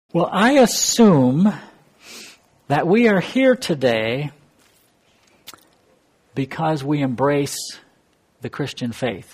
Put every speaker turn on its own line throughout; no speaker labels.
Well, I assume that we are here today because we embrace the Christian faith.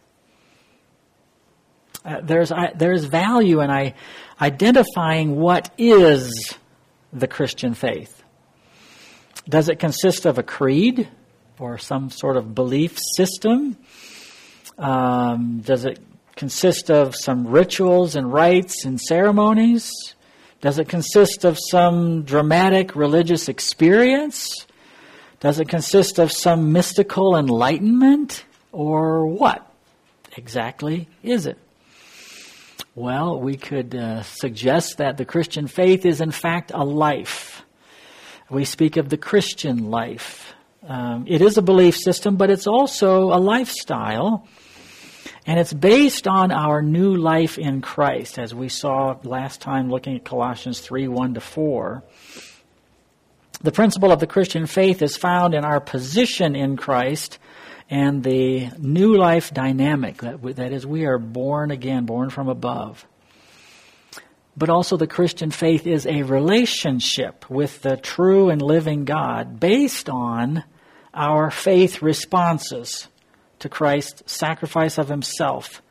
There's value in identifying what is the Christian faith. Does it consist of a creed or some sort of belief system? Does it consist of some rituals and rites and ceremonies? Does it consist of some dramatic religious experience? Does it consist of some mystical enlightenment? Or what exactly is it? Well, we could suggest that the Christian faith is in fact a life. We speak of the Christian life. It is a belief system, but it's also a lifestyle. And it's based on our new life in Christ, as we saw last time looking at Colossians 3, 1-4. The principle of the Christian faith is found in our position in Christ and the new life dynamic. That is, we are born again, born from above. But also the Christian faith is a relationship with the true and living God based on our faith responses to Christ's sacrifice of himself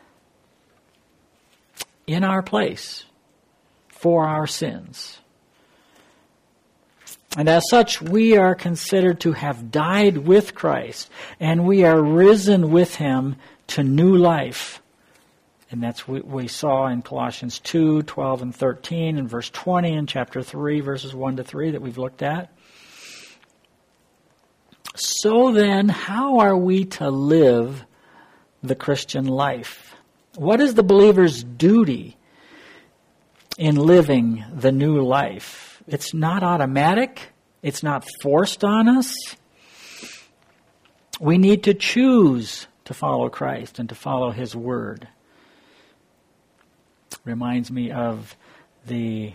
in our place for our sins. And as such, we are considered to have died with Christ, and we are risen with him to new life. And that's what we saw in Colossians 2, 12 and 13, and verse 20 in chapter 3, verses 1-3 that we've looked at. So then, how are we to live the Christian life? What is the believer's duty in living the new life? It's not automatic. It's not forced on us. We need to choose to follow Christ and to follow his word. Reminds me of the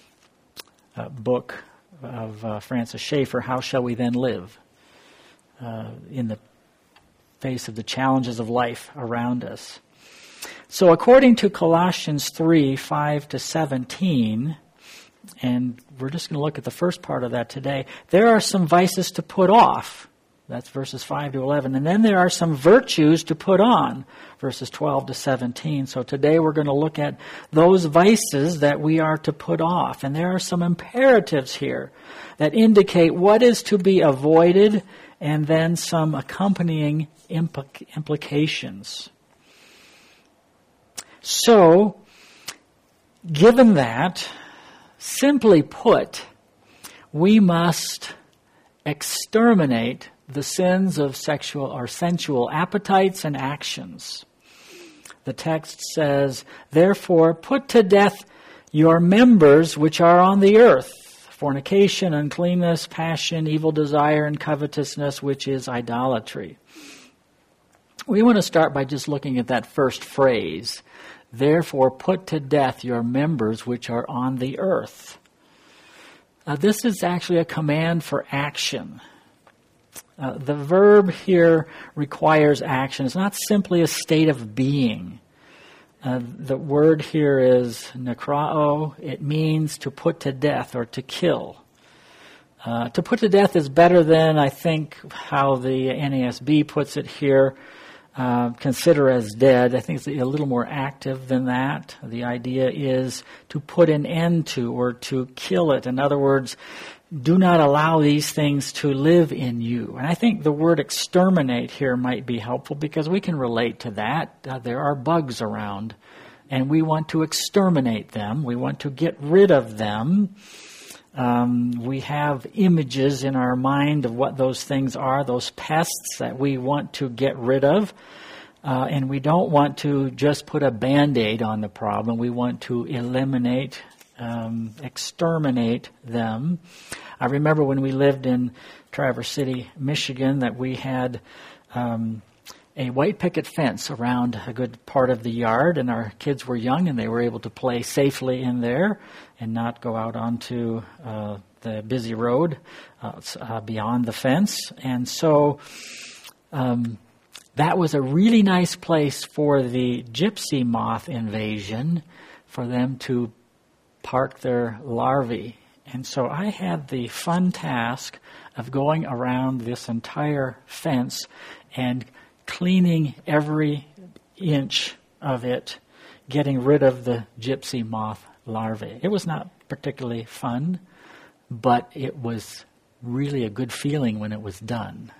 book of Francis Schaeffer, How Shall We Then Live? In the face of the challenges of life around us. So according to Colossians 3, 5-17, and we're just going to look at the first part of that today, there are some vices to put off. That's verses 5-11. And then there are some virtues to put on, verses 12-17. So today we're going to look at those vices that we are to put off. And there are some imperatives here that indicate what is to be avoided and then some accompanying implications. So, given that, simply put, we must exterminate the sins of sexual or sensual appetites and actions. The text says, therefore, put to death your members which are on the earth, fornication, uncleanness, passion, evil desire, and covetousness, which is idolatry. We want to start by just looking at that first phrase. Therefore, put to death your members which are on the earth. This is actually a command for action. The verb here requires action. It's not simply a state of being. The word here is nekrao. It means to put to death or to kill. To put to death is better than, I think, how the NASB puts it here. Consider as dead. I think it's a little more active than that. The idea is to put an end to or to kill it. In other words, do not allow these things to live in you. And I think the word exterminate here might be helpful because we can relate to that. There are bugs around, and we want to exterminate them. We want to get rid of them. We have images in our mind of what those things are, those pests that we want to get rid of. And we don't want to just put a Band-Aid on the problem. We want to eliminate, exterminate them. I remember when we lived in Traverse City, Michigan, that we had a white picket fence around a good part of the yard, and our kids were young and they were able to play safely in there and not go out onto the busy road beyond the fence. And so that was a really nice place for the gypsy moth invasion, for them to park their larvae. And so I had the fun task of going around this entire fence and cleaning every inch of it, getting rid of the gypsy moth larvae. It was not particularly fun, but it was really a good feeling when it was done.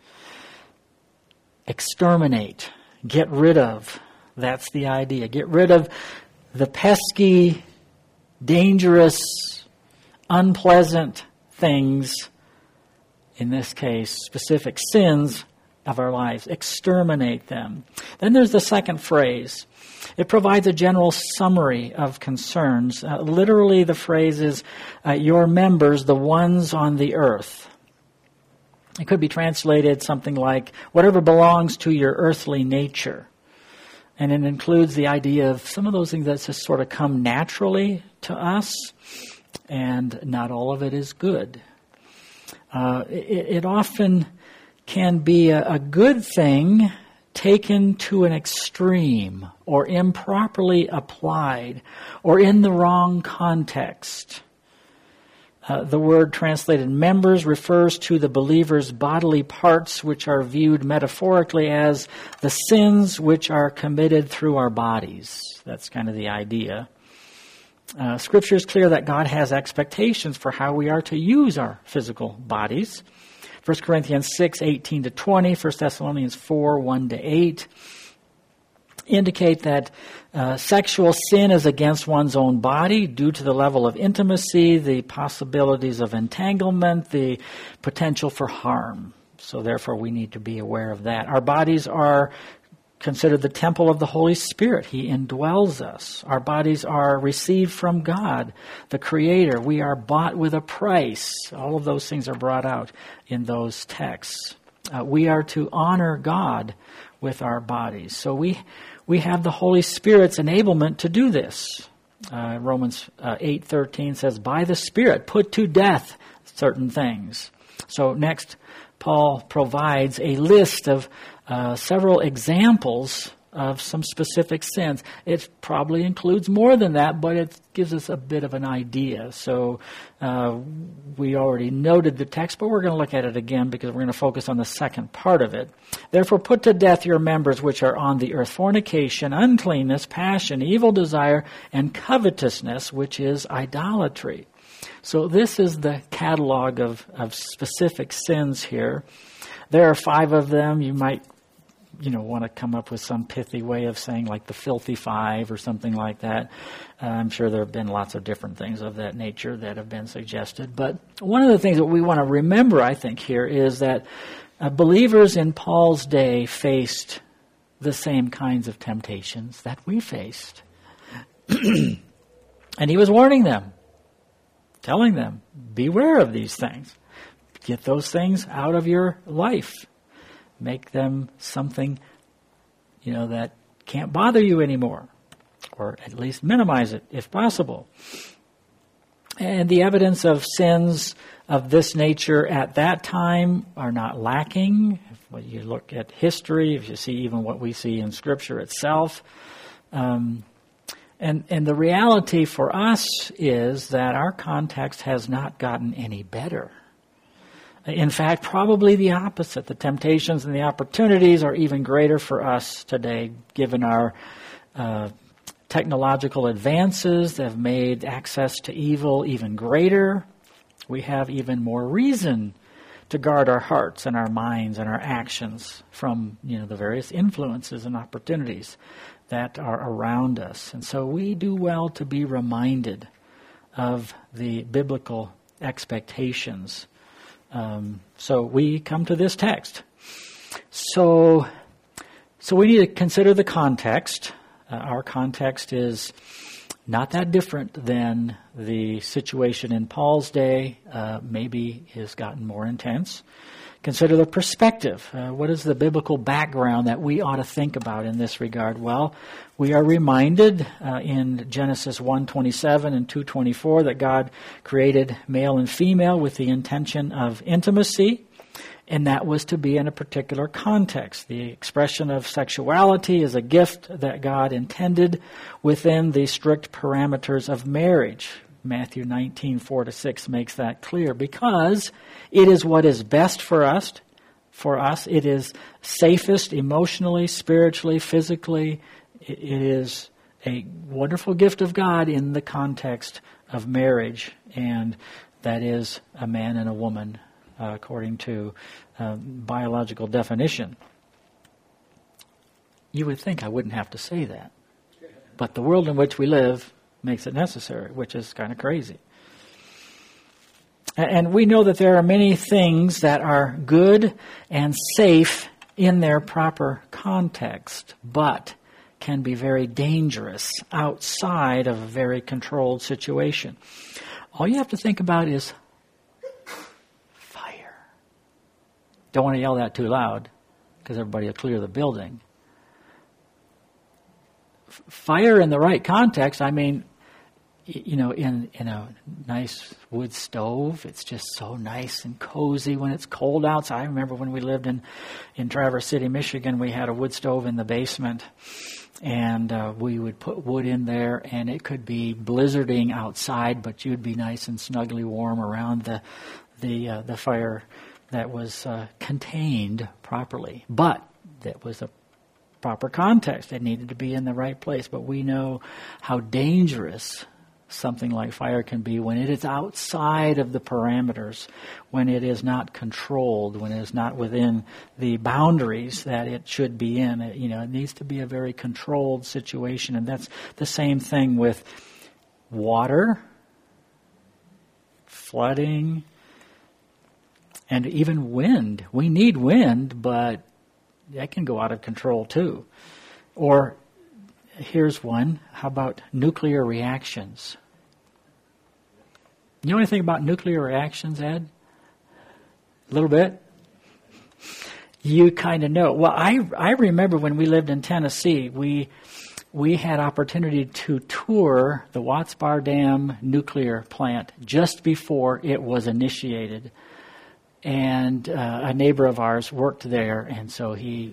Exterminate, get rid of. That's the idea. Get rid of the pesky, dangerous, unpleasant things, in this case, specific sins of our lives. Exterminate them. Then there's the second phrase. It provides a general summary of concerns. Literally, the phrase is, your members, the ones on the earth. It could be translated something like, whatever belongs to your earthly nature. And it includes the idea of some of those things that just sort of come naturally to us, and not all of it is good. It often can be a good thing taken to an extreme or improperly applied or in the wrong context. The word translated members refers to the believer's bodily parts, which are viewed metaphorically as the sins which are committed through our bodies. That's kind of the idea. Scripture is clear that God has expectations for how we are to use our physical bodies. 1 Corinthians 6:18-20, 1 Thessalonians 4:1-8 indicate that sexual sin is against one's own body due to the level of intimacy, the possibilities of entanglement, the potential for harm. So therefore we need to be aware of that. Our bodies are considered the temple of the Holy Spirit. He indwells us. Our bodies are received from God, the Creator. We are bought with a price. All of those things are brought out in those texts. We are to honor God with our bodies. So we have the Holy Spirit's enablement to do this. Romans 8:13 says, by the Spirit, put to death certain things. So next, Paul provides a list of several examples of some specific sins. It probably includes more than that, but it gives us a bit of an idea. So we already noted the text, but we're going to look at it again because we're going to focus on the second part of it. Therefore, put to death your members which are on the earth: fornication, uncleanness, passion, evil desire, and covetousness, which is idolatry. So this is the catalog of specific sins here. There are 5 of them. You might want to come up with some pithy way of saying like the filthy 5 or something like that. I'm sure there have been lots of different things of that nature that have been suggested. But one of the things that we want to remember, I think, here is that believers in Paul's day faced the same kinds of temptations that we faced. And he was warning them, telling them, beware of these things. Get those things out of your life. Make them something, that can't bother you anymore. Or at least minimize it if possible. And the evidence of sins of this nature at that time are not lacking. If you look at history, if you see even what we see in Scripture itself. And the reality for us is that our context has not gotten any better. In fact, probably the opposite. The temptations and the opportunities are even greater for us today, given our technological advances that have made access to evil even greater. We have even more reason to guard our hearts and our minds and our actions from, the various influences and opportunities that are around us. And so we do well to be reminded of the biblical expectations. So we come to this text. So we need to consider the context. Our context is not that different than the situation in Paul's day. Maybe has gotten more intense. Consider the perspective. What is the biblical background that we ought to think about in this regard? Well, we are reminded in Genesis 1:27 and 2:24 that God created male and female with the intention of intimacy. And that was to be in a particular context. The expression of sexuality is a gift that God intended within the strict parameters of marriage. Matthew 19:4-6 makes that clear, because it is what is best for us. It is safest emotionally, spiritually, physically. It is a wonderful gift of God in the context of marriage, and that is a man and a woman, according to biological definition. You would think I wouldn't have to say that, but the world in which we live makes it necessary, which is kind of crazy. And we know that there are many things that are good and safe in their proper context, but can be very dangerous outside of a very controlled situation. All you have to think about is fire. Don't want to yell that too loud, because everybody will clear the building. Fire in the right context, I mean, in a nice wood stove, it's just so nice and cozy when it's cold outside. I remember when we lived in Traverse City, Michigan, we had a wood stove in the basement, and we would put wood in there, and it could be blizzarding outside, but you'd be nice and snugly warm around the fire that was contained properly. But that was a proper context. It needed to be in the right place. But we know how dangerous something like fire can be when it is outside of the parameters, when it is not controlled, when it is not within the boundaries that it should be in. It needs to be a very controlled situation, and that's the same thing with water, flooding, and even wind. We need wind, but that can go out of control too. Or here's one. How about nuclear reactions? You know anything about nuclear reactions, Ed? A little bit? You kind of know. Well, I remember when we lived in Tennessee, we had opportunity to tour the Watts Bar Dam nuclear plant just before it was initiated. And a neighbor of ours worked there, and so he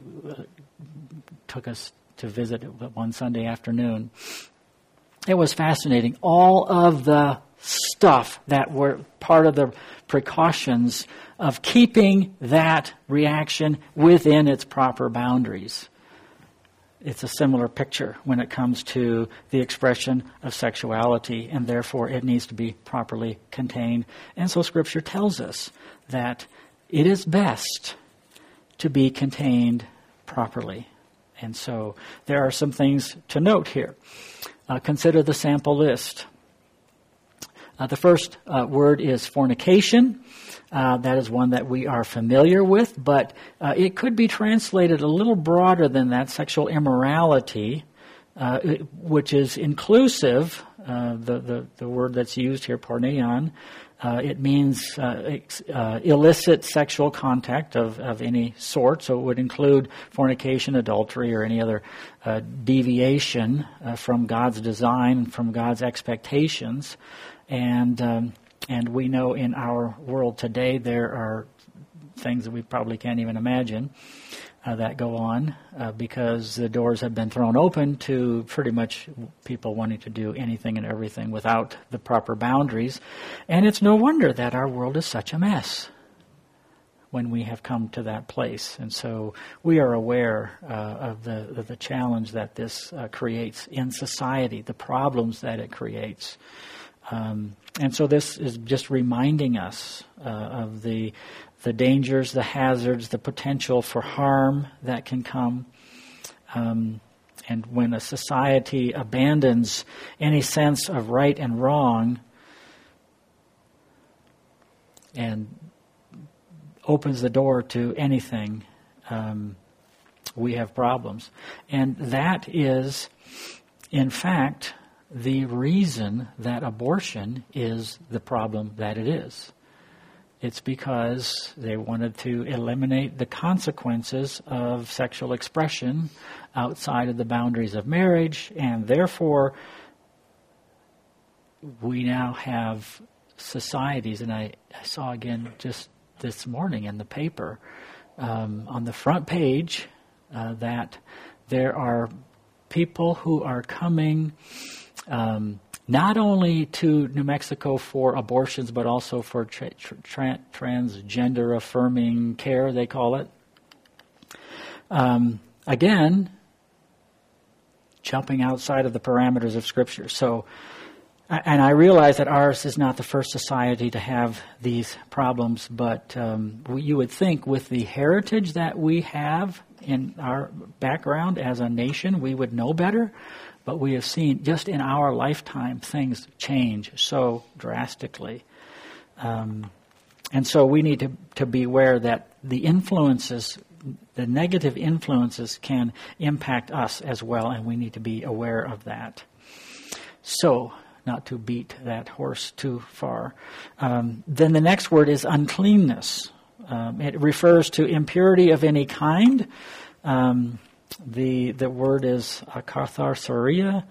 took us to visit one Sunday afternoon. It was fascinating. All of the stuff that were part of the precautions of keeping that reaction within its proper boundaries. It's a similar picture when it comes to the expression of sexuality, and therefore it needs to be properly contained. And so Scripture tells us that it is best to be contained properly. And so there are some things to note here. Consider the sample list. The first word is fornication. That is one that we are familiar with, but it could be translated a little broader than that, sexual immorality, which is inclusive. The word that's used here, porneon, it means illicit sexual contact of any sort, so it would include fornication, adultery, or any other deviation from God's design, from God's expectations. And we know in our world today there are things that we probably can't even imagine that go on because the doors have been thrown open to pretty much people wanting to do anything and everything without the proper boundaries. And it's no wonder that our world is such a mess when we have come to that place. And so we are aware of the challenge that this creates in society, the problems that it creates. And so this is just reminding us of the dangers, the hazards, the potential for harm that can come. And when a society abandons any sense of right and wrong and opens the door to anything, we have problems. And that is, in fact, the reason that abortion is the problem that it is. It's because they wanted to eliminate the consequences of sexual expression outside of the boundaries of marriage, and therefore we now have societies, and I saw again just this morning in the paper on the front page that there are people who are coming not only to New Mexico for abortions, but also for transgender affirming care, they call it. Again, jumping outside of the parameters of Scripture. So, and I realize that ours is not the first society to have these problems, but you would think with the heritage that we have in our background as a nation, we would know better. But we have seen just in our lifetime things change so drastically. And so we need to be aware that the influences, the negative influences can impact us as well, and we need to be aware of that. So, not to beat that horse too far. Then the next word is uncleanness. It refers to impurity of any kind. The word is katharsia,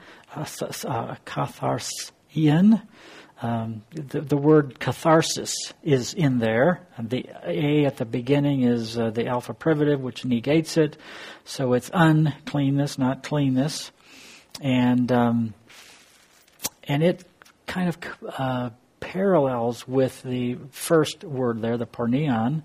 katharsian. The word catharsis is in there. The A at the beginning is the alpha privative, which negates it. So it's uncleanness, not cleanness. And it kind of parallels with the first word there, the porneon.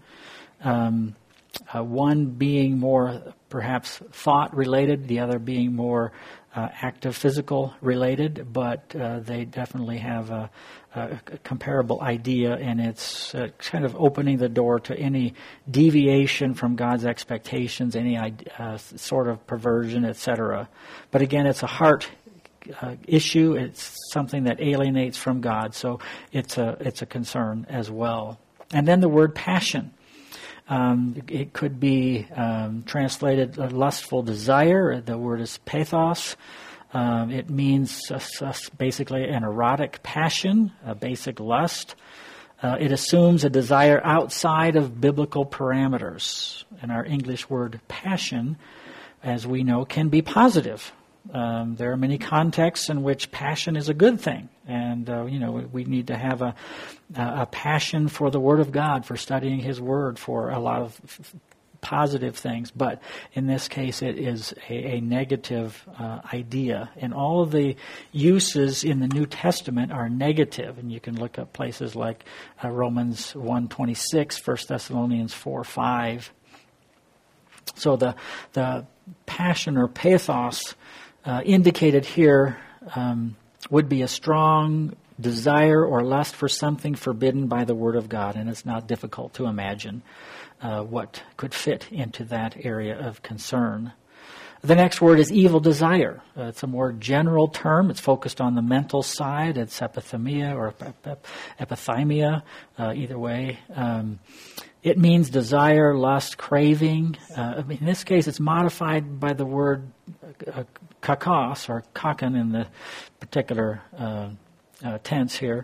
One being more perhaps thought related, the other being more active physical related, but they definitely have a comparable idea, and it's kind of opening the door to any deviation from God's expectations, any sort of perversion, etc. But again, it's a heart issue. It's something that alienates from God, so it's a concern as well. And then the word passion. It could be translated lustful desire. The word is pathos. It means basically an erotic passion, a basic lust. It assumes a desire outside of biblical parameters. And our English word passion, as we know, can be positive. There are many contexts in which passion is a good thing. And, we need to have a passion for the Word of God, for studying His Word, for a lot of positive things. But in this case, it is a negative idea. And all of the uses in the New Testament are negative. And you can look up places like Romans 1:26, 1 Thessalonians 4:5. So the passion or pathos indicated here would be a strong desire or lust for something forbidden by the Word of God, and it's not difficult to imagine what could fit into that area of concern. The next word is evil desire. It's a more general term. It's focused on the mental side. It's epithymia or epithymia, either way. It means desire, lust, craving. In this case, it's modified by the word kakos, or kakan in the particular tense here.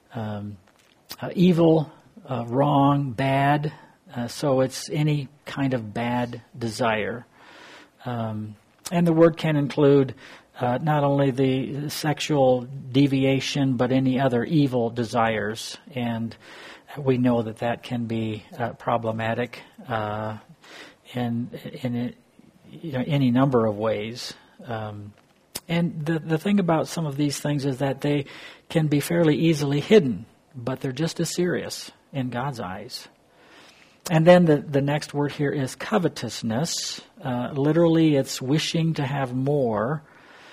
Evil, wrong, bad. So it's any kind of bad desire. And the word can include not only the sexual deviation, but any other evil desires. And we know that can be problematic in any number of ways. And the thing about some of these things is that they can be fairly easily hidden, but they're just as serious in God's eyes. And then the next word here is covetousness. Literally, it's wishing to have more.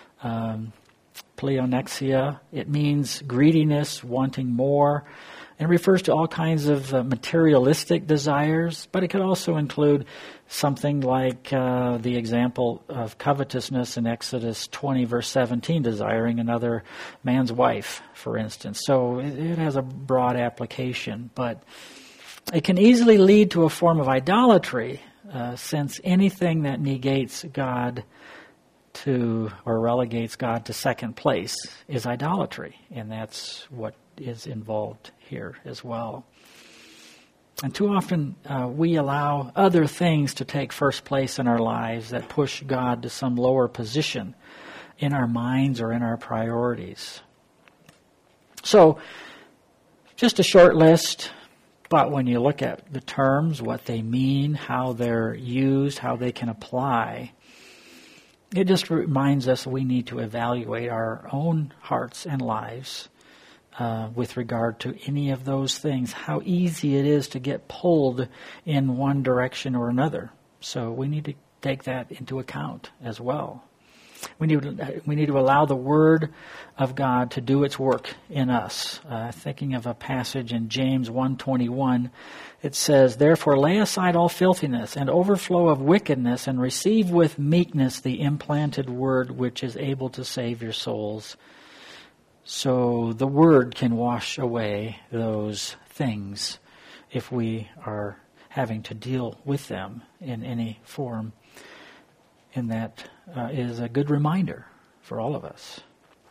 Pleonexia. It means greediness, wanting more. And refers to all kinds of materialistic desires, but it could also include something like the example of covetousness in Exodus 20, verse 17, desiring another man's wife, for instance. So it has a broad application, but it can easily lead to a form of idolatry, since anything that negates God or relegates God to second place is idolatry, and that's what is involved here as well. And too often we allow other things to take first place in our lives that push God to some lower position in our minds or in our priorities. So, just a short list. But when you look at the terms, what they mean, how they're used, how they can apply, it just reminds us we need to evaluate our own hearts and lives with regard to any of those things, how easy it is to get pulled in one direction or another. So we need to take that into account as well. We need to allow the Word of God to do its work in us. Thinking of a passage in James 1:21, it says, "Therefore lay aside all filthiness and overflow of wickedness, and receive with meekness the implanted Word which is able to save your souls." So the Word can wash away those things if we are having to deal with them in any form. And that is a good reminder for all of us.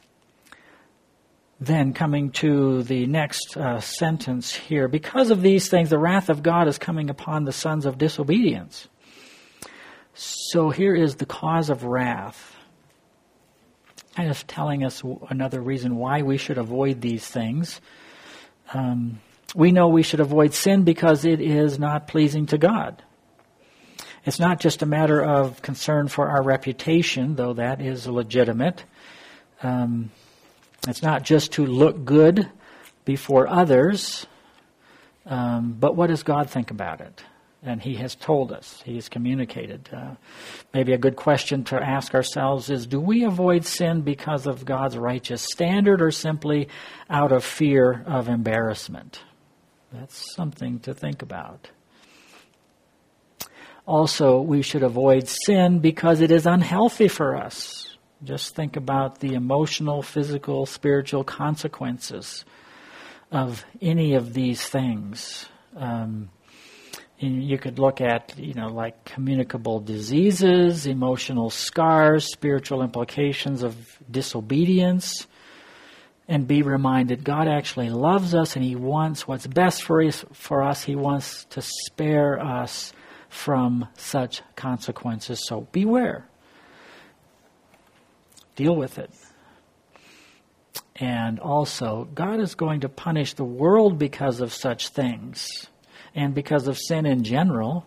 Then coming to the next sentence here, because of these things, the wrath of God is coming upon the sons of disobedience. So here is the cause of wrath, kind of telling us another reason why we should avoid these things. We know we should avoid sin because it is not pleasing to God. It's not just a matter of concern for our reputation, though that is legitimate. It's not just to look good before others, but what does God think about it? And He has told us. He has communicated. Maybe a good question to ask ourselves is, do we avoid sin because of God's righteous standard or simply out of fear of embarrassment? That's something to think about. Also, we should avoid sin because it is unhealthy for us. Just think about the emotional, physical, spiritual consequences of any of these things. You could look at, like communicable diseases, emotional scars, spiritual implications of disobedience, and be reminded God actually loves us and He wants what's best for us. He wants to spare us from such consequences. So beware. Deal with it. And also, God is going to punish the world because of such things and because of sin in general.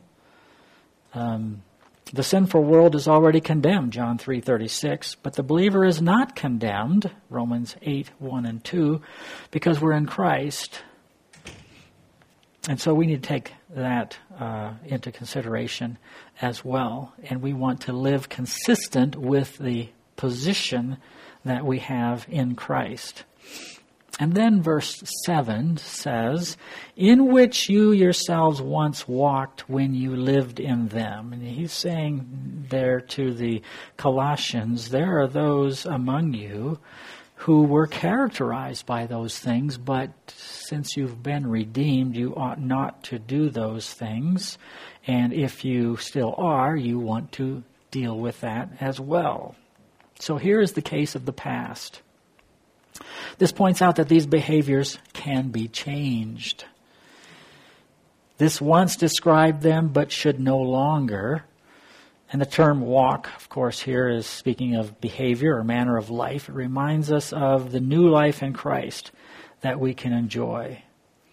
The sinful world is already condemned, John 3:36, but the believer is not condemned, Romans 8:1 and 2, because we're in Christ. And so we need to take that into consideration as well. And we want to live consistent with the position that we have in Christ. And then verse 7 says, "In which you yourselves once walked when you lived in them." And he's saying there to the Colossians, there are those among you who were characterized by those things, but since you've been redeemed, you ought not to do those things. And if you still are, you want to deal with that as well. So here is the case of the past. This points out that these behaviors can be changed. This once described them, but should no longer. And the term walk, of course, here is speaking of behavior or manner of life. It reminds us of the new life in Christ that we can enjoy.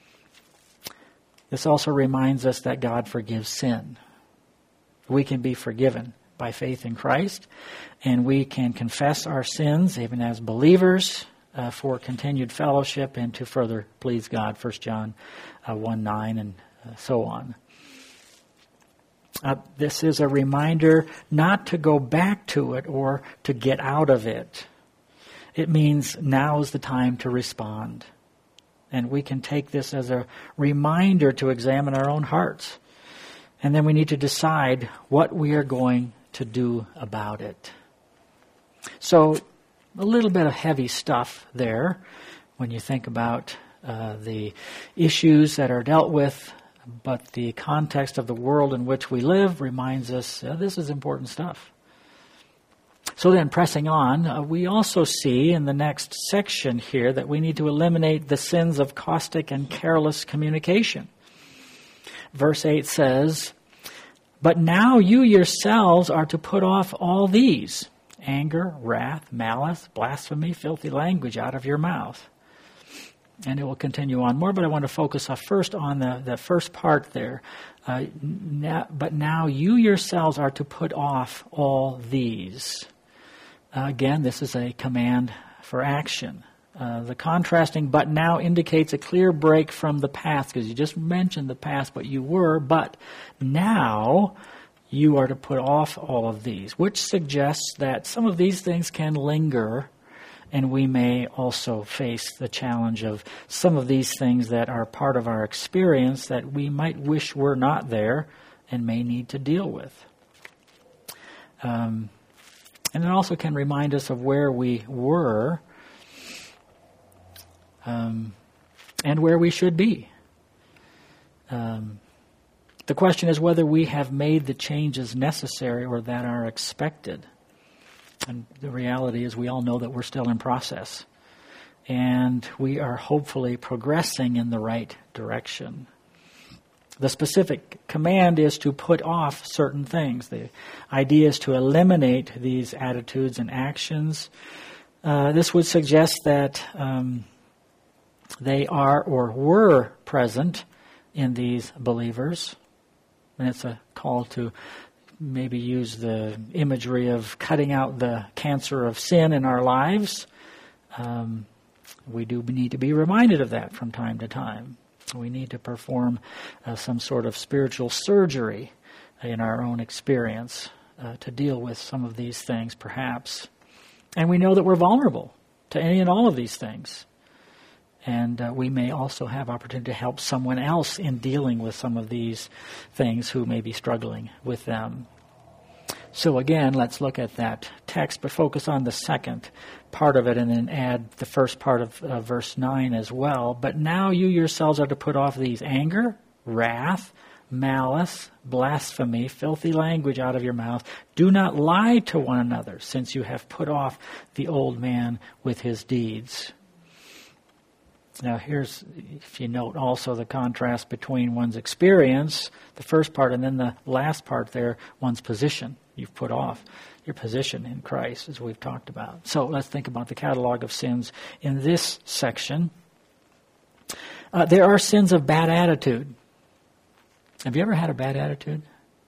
This also reminds us that God forgives sin. We can be forgiven by faith in Christ, and we can confess our sins, even as believers, for continued fellowship and to further please God, 1 John 1:9 and so on. This is a reminder not to go back to it or to get out of it. It means now is the time to respond. And we can take this as a reminder to examine our own hearts. And then we need to decide what we are going to do about it. So a little bit of heavy stuff there when you think about the issues that are dealt with, but the context of the world in which we live reminds us this is important stuff. So then, pressing on, we also see in the next section here that we need to eliminate the sins of caustic and careless communication. Verse 8 says, "But now you yourselves are to put off all these: anger, wrath, malice, blasphemy, filthy language out of your mouth." And it will continue on more, but I want to focus first on the first part there. But now you yourselves are to put off all these. Again, this is a command for action. The contrasting but now indicates a clear break from the past, because you just mentioned the past, what you were, but now you are to put off all of these, which suggests that some of these things can linger, and we may also face the challenge of some of these things that are part of our experience that we might wish were not there and may need to deal with. And it also can remind us of where we were and where we should be. The question is whether we have made the changes necessary or that are expected. And the reality is we all know that we're still in process. And we are hopefully progressing in the right direction. The specific command is to put off certain things. The idea is to eliminate these attitudes and actions. This would suggest that they are or were present in these believers. And it's a call to maybe use the imagery of cutting out the cancer of sin in our lives. We do need to be reminded of that from time to time. We need to perform some sort of spiritual surgery in our own experience to deal with some of these things, perhaps. And we know that we're vulnerable to any and all of these things. And we may also have opportunity to help someone else in dealing with some of these things who may be struggling with them. So again, let's look at that text, but focus on the second part of it and then add the first part of verse 9 as well. But now you yourselves are to put off these: anger, wrath, malice, blasphemy, filthy language out of your mouth. Do not lie to one another, since you have put off the old man with his deeds. Now here's, if you note also the contrast between one's experience, the first part, and then the last part there, one's position. You've put off your position in Christ, as we've talked about. So let's think about the catalog of sins in this section. There are sins of bad attitude. Have you ever had a bad attitude?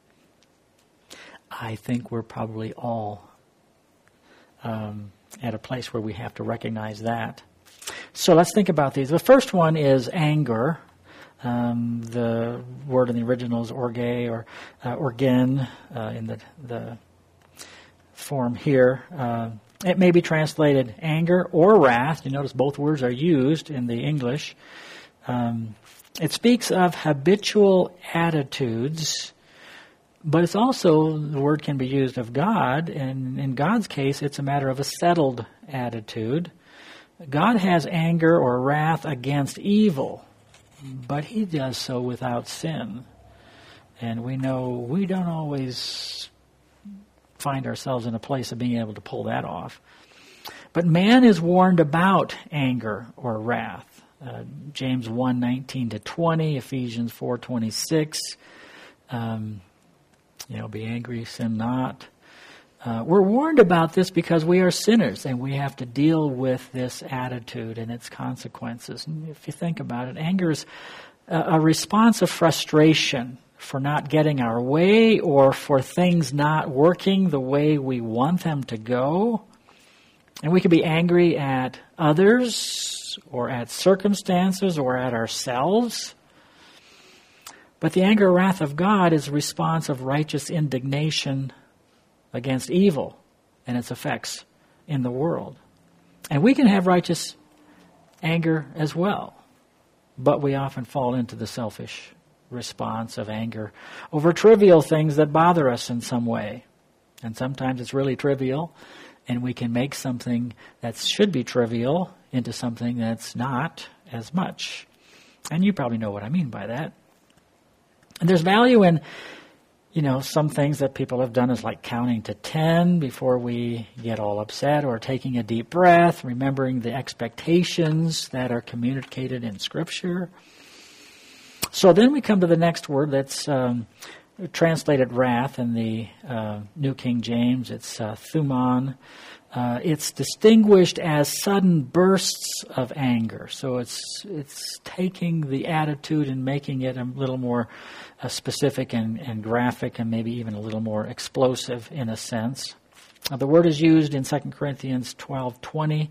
I think we're probably all at a place where we have to recognize that. So let's think about these. The first one is anger. The word in the original is orge or orgen in the form here. It may be translated anger or wrath. You notice both words are used in the English. It speaks of habitual attitudes, but it's also, the word can be used of God, and in God's case, it's a matter of a settled attitude. God has anger or wrath against evil, but he does so without sin. And we know we don't always find ourselves in a place of being able to pull that off. But man is warned about anger or wrath. James 1:19-20, Ephesians 4:26. Be angry, sin not. We're warned about this because we are sinners and we have to deal with this attitude and its consequences. And if you think about it, anger is a response of frustration for not getting our way or for things not working the way we want them to go. And we can be angry at others or at circumstances or at ourselves. But the anger or wrath of God is a response of righteous indignation against evil and its effects in the world. And we can have righteous anger as well, but we often fall into the selfish response of anger over trivial things that bother us in some way. And sometimes it's really trivial, and we can make something that should be trivial into something that's not as much. And you probably know what I mean by that. And there's value in some things that people have done is like counting to 10 before we get all upset, or taking a deep breath, remembering the expectations that are communicated in Scripture. So then we come to the next word that's translated wrath in the New King James. It's thumon. It's distinguished as sudden bursts of anger. So it's taking the attitude and making it a little more specific and graphic, and maybe even a little more explosive in a sense. The word is used in 2 Corinthians 12:20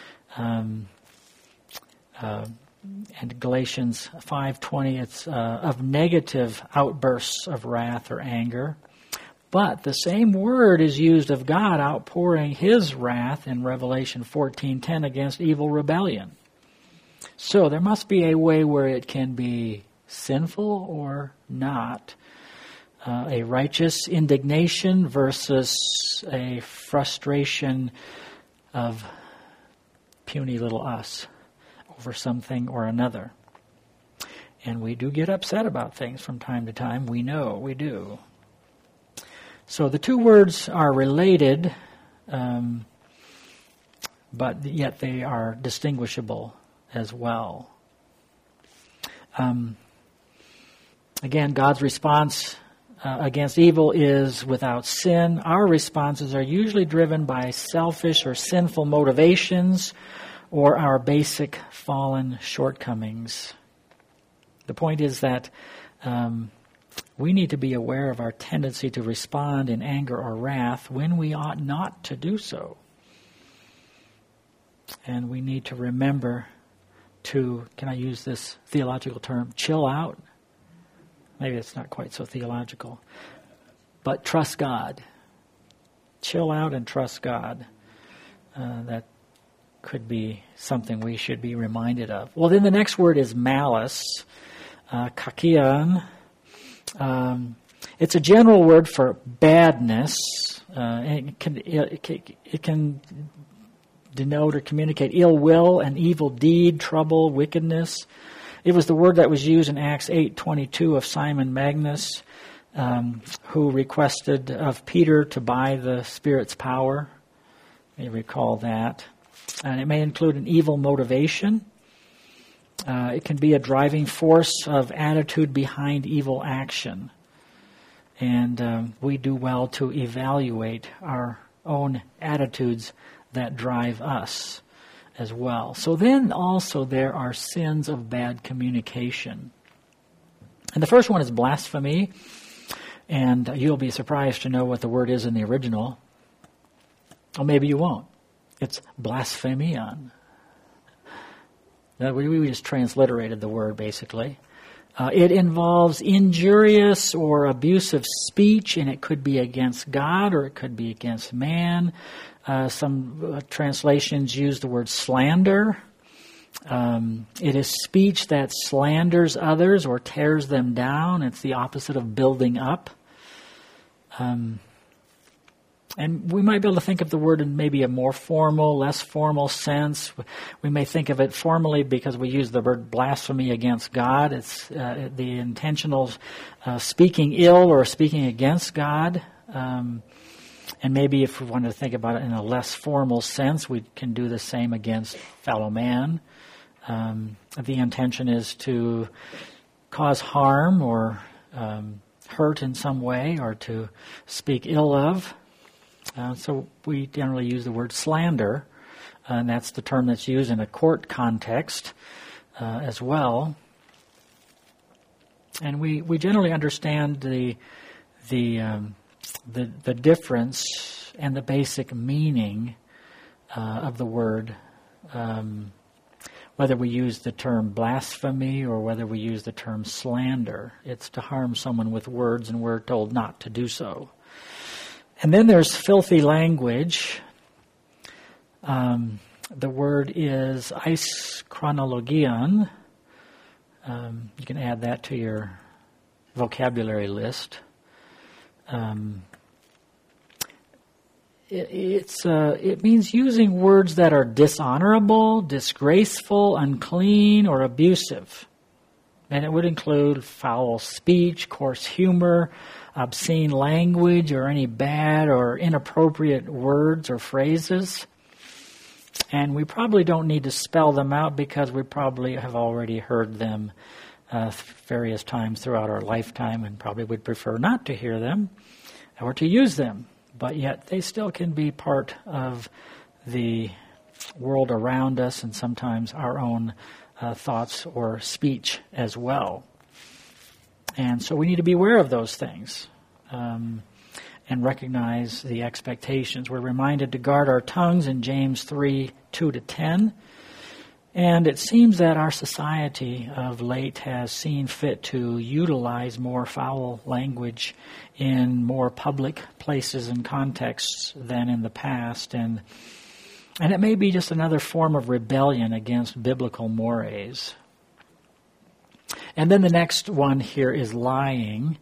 and Galatians 5:20. It's of negative outbursts of wrath or anger. But the same word is used of God outpouring His wrath in Revelation 14:10 against evil rebellion. So there must be a way where it can be sinful or not. A righteous indignation versus a frustration of puny little us over something or another. And we do get upset about things from time to time. We know we do. So the two words are related, but yet they are distinguishable as well. Again, God's response against evil is without sin. Our responses are usually driven by selfish or sinful motivations or our basic fallen shortcomings. The point is that we need to be aware of our tendency to respond in anger or wrath when we ought not to do so. And we need to remember to, can I use this theological term, chill out? Maybe it's not quite so theological. But trust God. Chill out and trust God. That could be something we should be reminded of. Well, then the next word is malice. Kakian. It's a general word for badness. It can denote or communicate ill will, an evil deed, trouble, wickedness. It was the word that was used in Acts 8:22 of Simon Magus, who requested of Peter to buy the Spirit's power. You recall that. And it may include an evil motivation. It can be a driving force of attitude behind evil action. And we do well to evaluate our own attitudes that drive us as well. So then also there are sins of bad communication. And the first one is blasphemy. And you'll be surprised to know what the word is in the original. Or maybe you won't. It's blasphemion. We just transliterated the word, basically. It involves injurious or abusive speech, and it could be against God or it could be against man. Some translations use the word slander. It is speech that slanders others or tears them down. It's the opposite of building up. And we might be able to think of the word in maybe a more formal, less formal sense. We may think of it formally because we use the word blasphemy against God. It's the intentional speaking ill or speaking against God. And maybe if we want to think about it in a less formal sense, we can do the same against fellow man. The intention is to cause harm or hurt in some way or to speak ill of. So we generally use the word slander, and that's the term that's used in a court context as well. And we generally understand the difference and the basic meaning of the word, whether we use the term blasphemy or whether we use the term slander. It's to harm someone with words, and we're told not to do so. And then there's filthy language. The word is eischronologion. You can add that to your vocabulary list. It means using words that are dishonorable, disgraceful, unclean, or abusive. And it would include foul speech, coarse humor, obscene language, or any bad or inappropriate words or phrases. And we probably don't need to spell them out because we probably have already heard them various times throughout our lifetime and probably would prefer not to hear them or to use them. but yet they still can be part of the world around us and sometimes our own thoughts or speech as well. And so we need to be aware of those things and recognize the expectations. We're reminded to guard our tongues in James 3:2-10. And it seems that our society of late has seen fit to utilize more foul language in more public places and contexts than in the past. And it may be just another form of rebellion against biblical mores. And then the next one here is lying.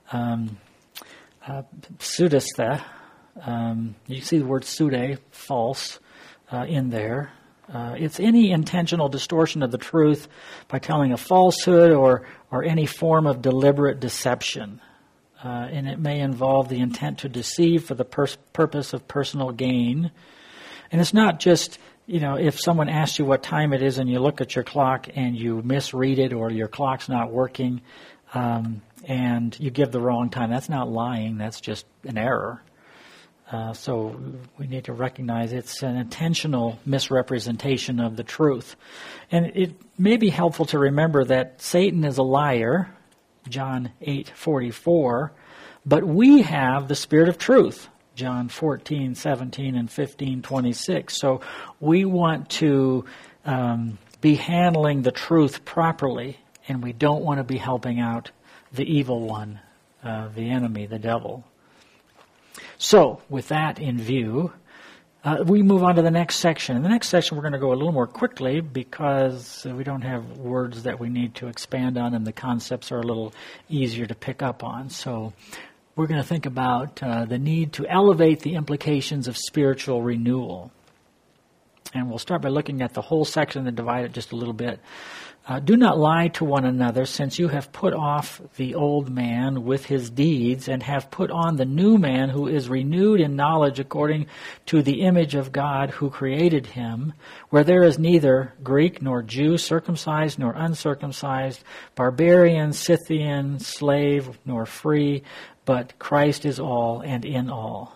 Pseudasthe. You see the word pseude, false, in there. It's any intentional distortion of the truth by telling a falsehood or any form of deliberate deception. And it may involve the intent to deceive for the purpose of personal gain. And it's not just, if someone asks you what time it is and you look at your clock and you misread it or your clock's not working and you give the wrong time. That's not lying. That's just an error. So we need to recognize it's an intentional misrepresentation of the truth. And it may be helpful to remember that Satan is a liar, John 8:44, but we have the Spirit of truth, John 14:17 and 15:26. So we want to be handling the truth properly, and we don't want to be helping out the evil one, the enemy, the devil. So, with that in view, we move on to the next section. In the next section, we're going to go a little more quickly because we don't have words that we need to expand on, and the concepts are a little easier to pick up on. So, we're going to think about the need to elevate the implications of spiritual renewal. And we'll start by looking at the whole section and divide it just a little bit. Do not lie to one another, since you have put off the old man with his deeds and have put on the new man who is renewed in knowledge according to the image of God who created him, where there is neither Greek nor Jew, circumcised nor uncircumcised, barbarian, Scythian, slave nor free, but Christ is all and in all.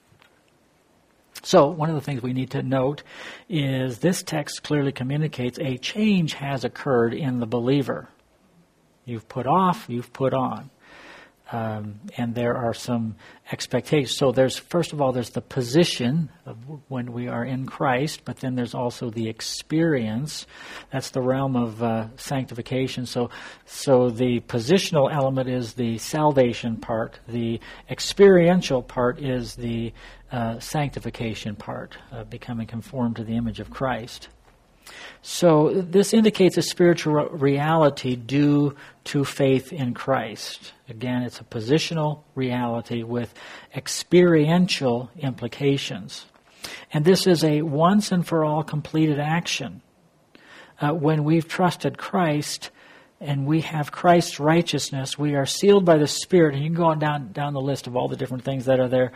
So, one of the things we need to note is this text clearly communicates a change has occurred in the believer. You've put off, you've put on. And there are some expectations. So first of all, there's the position of when we are in Christ, but then there's also the experience. That's the realm of sanctification. So the positional element is the salvation part. The experiential part is the sanctification part, becoming conformed to the image of Christ. So this indicates a spiritual reality due to faith in Christ. Again, it's a positional reality with experiential implications. And this is a once and for all completed action. When we've trusted Christ and we have Christ's righteousness, we are sealed by the Spirit. And you can go on down the list of all the different things that are there.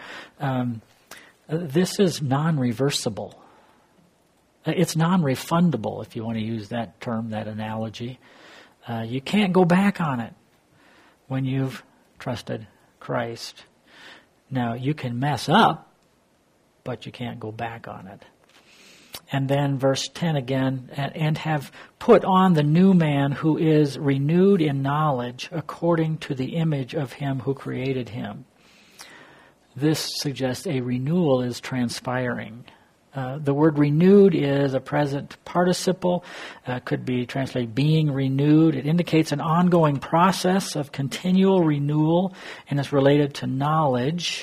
This is non-reversible. It's non-refundable, if you want to use that term, that analogy. You can't go back on it when you've trusted Christ. Now, you can mess up, but you can't go back on it. And then verse 10 again, and have put on the new man who is renewed in knowledge according to the image of him who created him. This suggests a renewal is transpiring. The word renewed is a present participle. Could be translated being renewed. It indicates an ongoing process of continual renewal and is related to knowledge.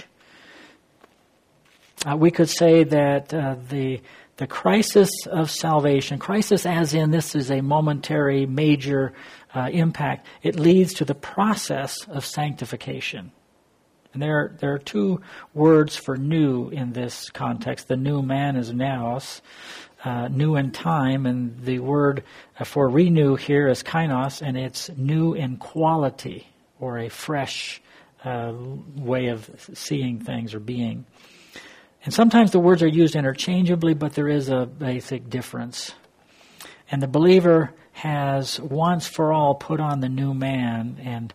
We could say that the crisis of salvation, crisis as in this is a momentary major impact, it leads to the process of sanctification. And there are two words for new in this context. The new man is naos, new in time, and the word for renew here is kainos, and it's new in quality, or a fresh way of seeing things or being. And sometimes the words are used interchangeably, but there is a basic difference. And the believer has once for all put on the new man, and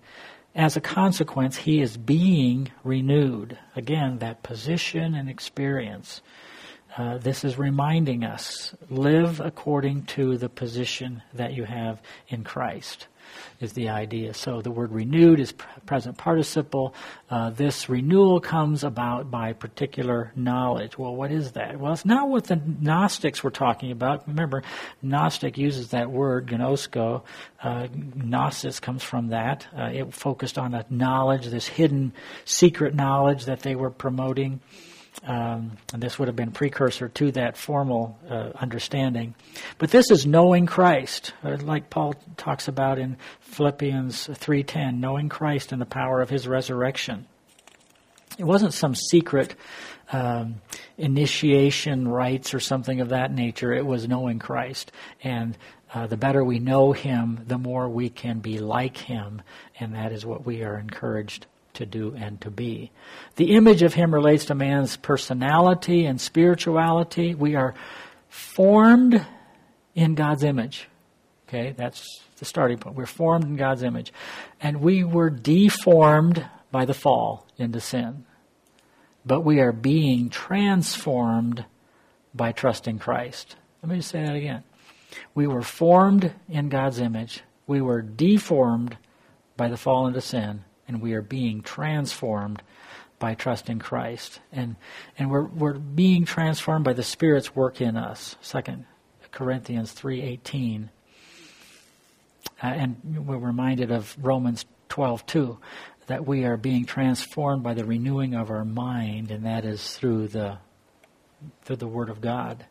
as a consequence, he is being renewed. Again, that position and experience. This is reminding us, live according to the position that you have in Christ, is the idea. So the word renewed is present participle. This renewal comes about by particular knowledge. Well, what is that? Well, it's not what the Gnostics were talking about. Remember, Gnostic uses that word, gnosko. Gnosis comes from that. It focused on a knowledge, this hidden, secret knowledge that they were promoting. And this would have been precursor to that formal understanding. But this is knowing Christ, like Paul talks about in Philippians 3:10, knowing Christ and the power of his resurrection. It wasn't some secret initiation rites or something of that nature. It was knowing Christ. And the better we know him, the more we can be like him. And that is what we are encouraged to do and to be. The image of him relates to man's personality and spirituality. We are formed in God's image. Okay, that's the starting point. We're formed in God's image. And we were deformed by the fall into sin. But we are being transformed by trusting Christ. Let me just say that again. We were formed in God's image. We were deformed by the fall into sin. And we are being transformed by trusting Christ. And we're being transformed by the Spirit's work in us. 2 Corinthians 3:18. And we're reminded of Romans 12:2, that we are being transformed by the renewing of our mind, and that is through the Word of God.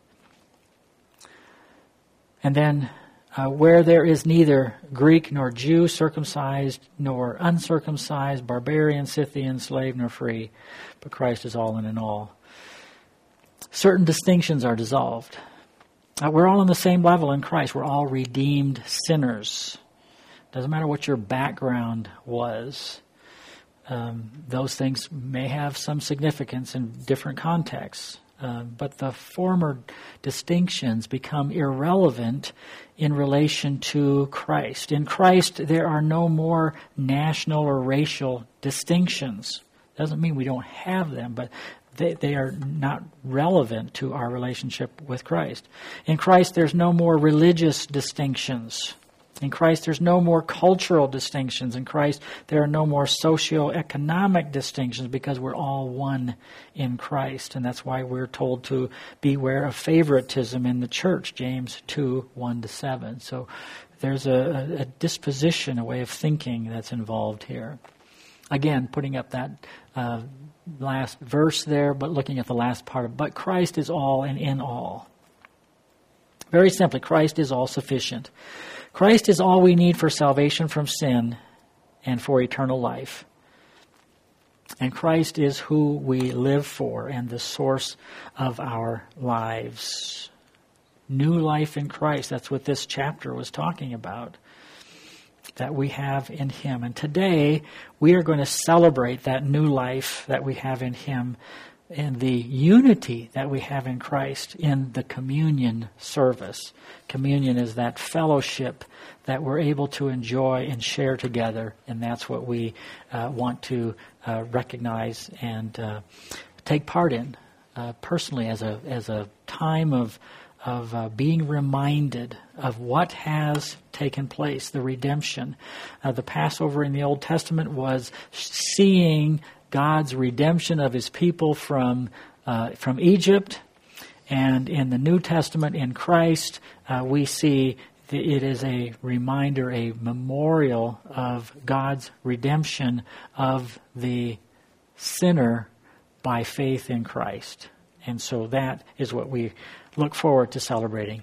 And then where there is neither Greek nor Jew, circumcised nor uncircumcised, barbarian, Scythian, slave nor free, but Christ is all and in all. Certain distinctions are dissolved. We're all on the same level in Christ. We're all redeemed sinners. Doesn't matter what your background was. Those things may have some significance in different contexts. But the former distinctions become irrelevant in relation to Christ. In Christ, there are no more national or racial distinctions. Doesn't mean we don't have them, but they are not relevant to our relationship with Christ. In Christ, there's no more religious distinctions. In Christ, there's no more cultural distinctions. In Christ, there are no more socioeconomic distinctions, because we're all one in Christ. And that's why we're told to beware of favoritism in the church, James 2:1-7. So there's a disposition, a way of thinking that's involved here. Again, putting up that last verse there, but looking at the last part of, but Christ is all and in all. Very simply, Christ is all sufficient. Christ is all we need for salvation from sin and for eternal life. And Christ is who we live for and the source of our lives. New life in Christ, that's what this chapter was talking about, that we have in him. And today, we are going to celebrate that new life that we have in him and the unity that we have in Christ in the communion service. Communion is that fellowship that we're able to enjoy and share together, and that's what we want to recognize and take part in personally as a time of being reminded of what has taken place, the redemption. The Passover in the Old Testament was seeing God's redemption of his people from Egypt. And in the New Testament, in Christ, we see that it is a reminder, a memorial of God's redemption of the sinner by faith in Christ. And so that is what we look forward to celebrating.